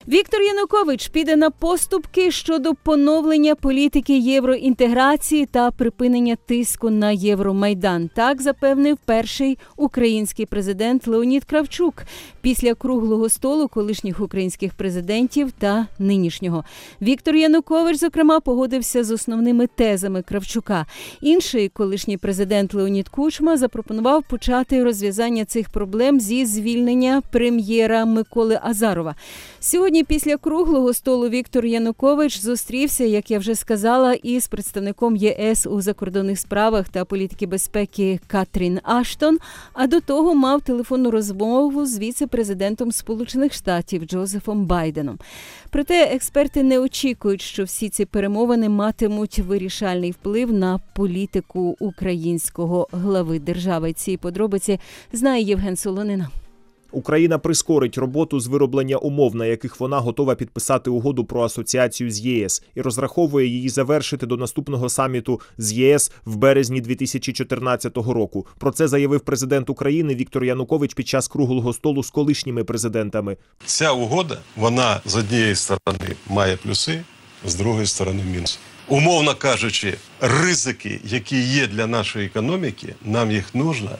Віктор Янукович піде на поступки щодо поновлення політики євроінтеграції та припинення тиску на Євромайдан. Так запевнив перший український президент Леонід Кравчук після круглого столу колишніх українських президентів та нинішнього. Віктор Янукович, зокрема, погодився з основними тезами Кравчука. Інший колишній президент Леонід Кучма запропонував почати розв'язання цих проблем зі звільнення прем'єра Миколи Азарова. Сьогодні після круглого столу Віктор Янукович зустрівся, як я вже сказала, із представником ЄС у закордонних справах та політики безпеки Катрін Аштон, а до того мав телефонну розмову з віце-президентом Сполучених Штатів Джозефом Байденом. Проте експерти не очікують, що всі ці перемовини матимуть вирішальний вплив на політику українського глави держави. Ці подробиці знає Євген Солонина. Україна прискорить роботу з вироблення умов, на яких вона готова підписати угоду про асоціацію з ЄС і розраховує її завершити до наступного саміту з ЄС в березні 2014 року. Про це заявив президент України Віктор Янукович під час круглого столу з колишніми президентами. Ця угода, вона з однієї сторони має плюси, з другої сторони мінуси. Умовно кажучи, ризики, які є для нашої економіки, нам їх потрібно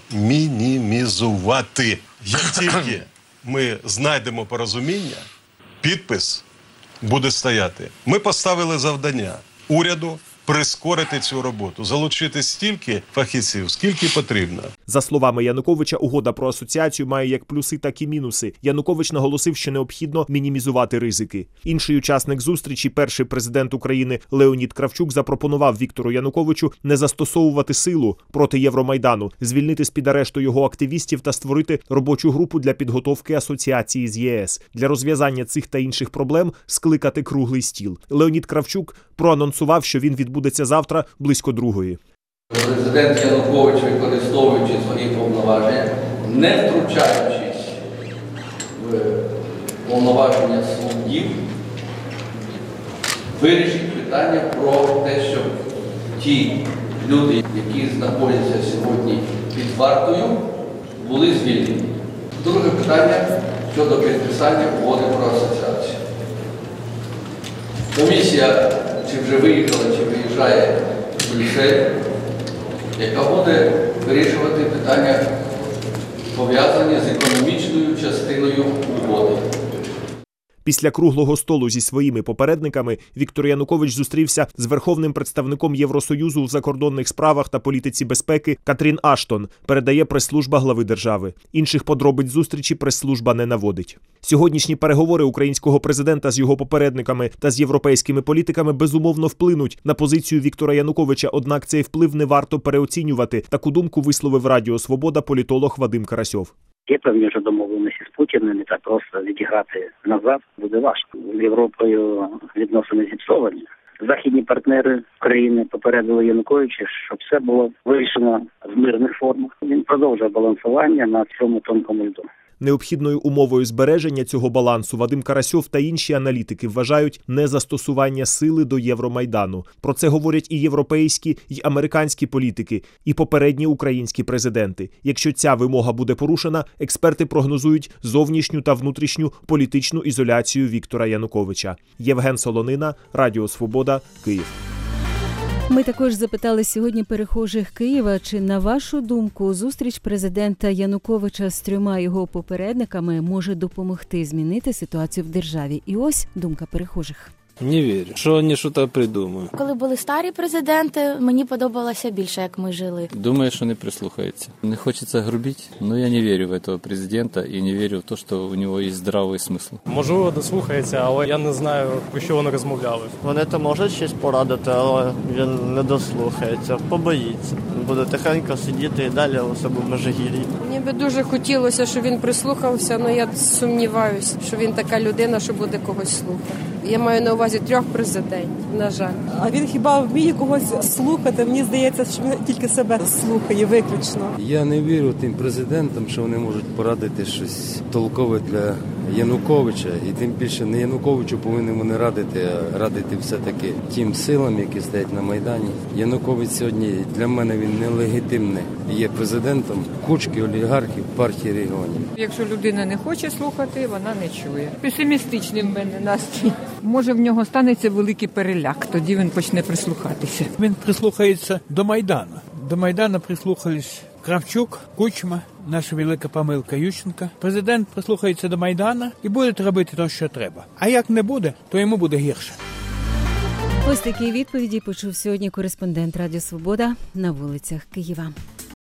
мінімізувати. Як тільки ми знайдемо порозуміння, підпис буде стояти. Ми поставили завдання уряду прискорити цю роботу, залучити стільки фахівців, скільки потрібно. За словами Януковича, угода про асоціацію має як плюси, так і мінуси. Янукович наголосив, що необхідно мінімізувати ризики. Інший учасник зустрічі, перший президент України Леонід Кравчук, запропонував Віктору Януковичу не застосовувати силу проти Євромайдану, звільнити з-під арешту його активістів та створити робочу групу для підготовки асоціації з ЄС. Для розв'язання цих та інших проблем скликати круглий стіл. Леонід Кравчук проанонсував, що він відбудеться завтра близько 2:00. Президент Янукович, використовуючи свої повноваження, не втручаючись в повноваження суддів, вирішить питання про те, щоб ті люди, які знаходяться сьогодні під вартою, були звільнені. Друге питання щодо підписання угоди про асоціацію. Комісія чи вже виїхала, чи виїжджає в Брюссель, яка буде вирішувати питання, пов'язані з економічною частиною угоди. Після круглого столу зі своїми попередниками Віктор Янукович зустрівся з верховним представником Євросоюзу у закордонних справах та політиці безпеки Катрін Аштон, передає прес-служба глави держави. Інших подробиць зустрічі прес-служба не наводить. Сьогоднішні переговори українського президента з його попередниками та з європейськими політиками безумовно вплинуть на позицію Віктора Януковича, однак цей вплив не варто переоцінювати. Таку думку висловив Радіо Свобода політолог Вадим Карасьов. Є певні вже домовленості з Путіним, і так просто відіграти назад буде важко. З Європою відносини зіпсовані. Західні партнери України попередили Януковича, щоб все було вирішено в мирних формах. Він продовжує балансування на цьому тонкому льду. Необхідною умовою збереження цього балансу Вадим Карасьов та інші аналітики вважають незастосування сили до Євромайдану. Про це говорять і європейські, і американські політики, і попередні українські президенти. Якщо ця вимога буде порушена, експерти прогнозують зовнішню та внутрішню політичну ізоляцію Віктора Януковича. Євген Солонина, Радіо Свобода, Київ. Ми також запитали сьогодні перехожих Києва, чи, на вашу думку, зустріч президента Януковича з 3 його попередниками може допомогти змінити ситуацію в державі. І ось думка перехожих. Не вірю, що вони щось придумають. Коли були старі президенти, мені подобалося більше, як ми жили. Думаю, що не прислухаються. Не хочеться грубити, але я не вірю в цього президента і не вірю в те, що у нього є здравий смисл. Можливо, дослухається, але я не знаю, про що вони розмовляли. Вони то можуть щось порадити, але він не дослухається, побоїться. Буде тихенько сидіти і далі у себе в Межигір'ї. Мені би дуже хотілося, щоб він прислухався, але я сумніваюся, що він така людина, що буде когось слухати. Я маю на увазі увазі 3 президентів, на жаль. А він хіба вміє когось слухати? Мені здається, що він тільки себе слухає виключно. Я не вірю тим президентам, що вони можуть порадити щось толкове для Януковича. І тим більше не Януковичу повинні вони радити, а радити все-таки тим силам, які стоять на Майдані. Янукович сьогодні для мене він нелегітимний. Є президентом кучки олігархів партії регіонів. Якщо людина не хоче слухати, вона не чує. Песимістичний в мене настрій. Може, в нього станеться великий переляк, тоді він почне прислухатися. Він прислухається до Майдану. До Майдану прислухались Кравчук, Кучма, наша велика помилка Ющенка. Президент прислухається до Майдану і буде робити те, що треба. А як не буде, то йому буде гірше. Ось такі відповіді почув сьогодні кореспондент Радіо Свобода на вулицях Києва.